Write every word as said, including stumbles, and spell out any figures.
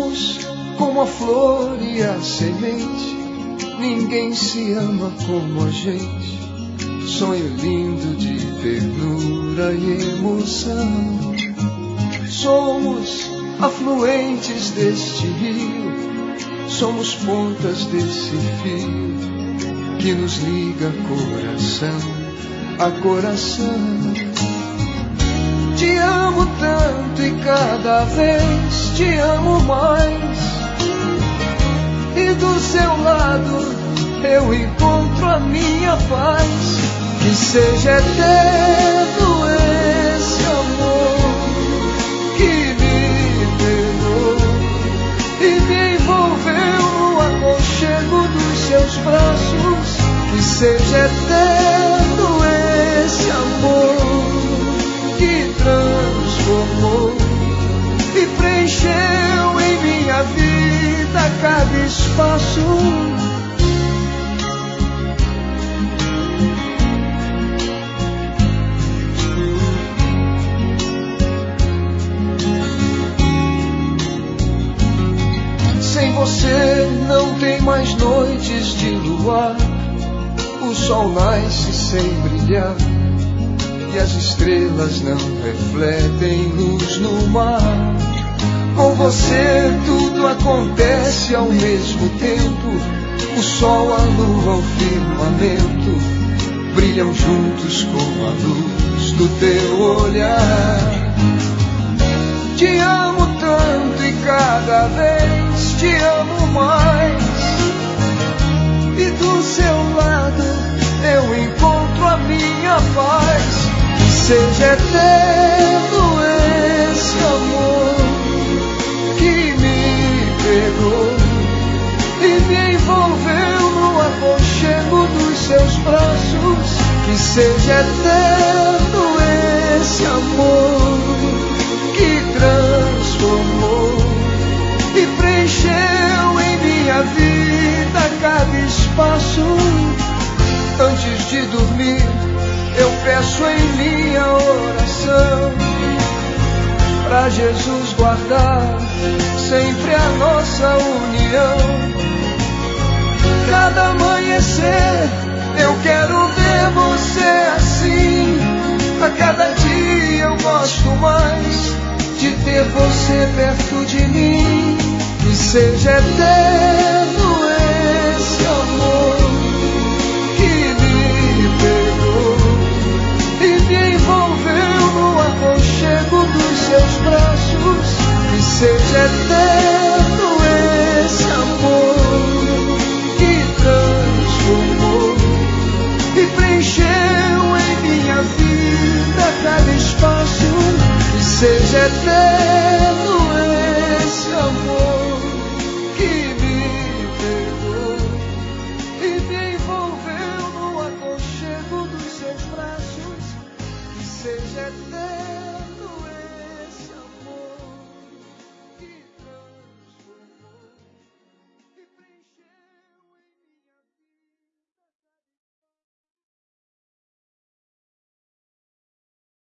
Somos como a flor e a semente, ninguém se ama como a gente. Sonho lindo de ternura e emoção. Somos afluentes deste rio, somos pontas desse fio que nos liga coração a coração. Te amo tanto e cada vez te amo mais, e do seu lado eu encontro a minha paz. Que seja eterno esse amor que me pegou e me envolveu no aconchego dos seus braços. Que seja eterno esse amor que transformou e preencheu em minha vida cada espaço. Sem você não tem mais noites de luar, o sol nasce sem brilhar e as estrelas não refletem luz no mar. Com você tudo acontece ao mesmo tempo, o sol, a lua, o firmamento brilham juntos com a luz do teu olhar. Te amo tanto e cada vez te amo mais, e do seu lado eu encontro a minha paz. Que seja eterno esse amor que me pegou e me envolveu no aconchego dos seus braços. Que seja eterno esse amor que transformou e preencheu em minha vida cada espaço. Antes de dormir eu peço em minha oração pra Jesus guardar sempre a nossa união. Cada amanhecer eu quero ver você assim. A cada dia eu gosto mais de ter você perto de mim. Que seja eterno esse amor que me pegou e me envolveu no aconchego dos seus braços. Que seja eterno esse amor que transformou e preencheu em minha vida cada espaço. Que seja eterno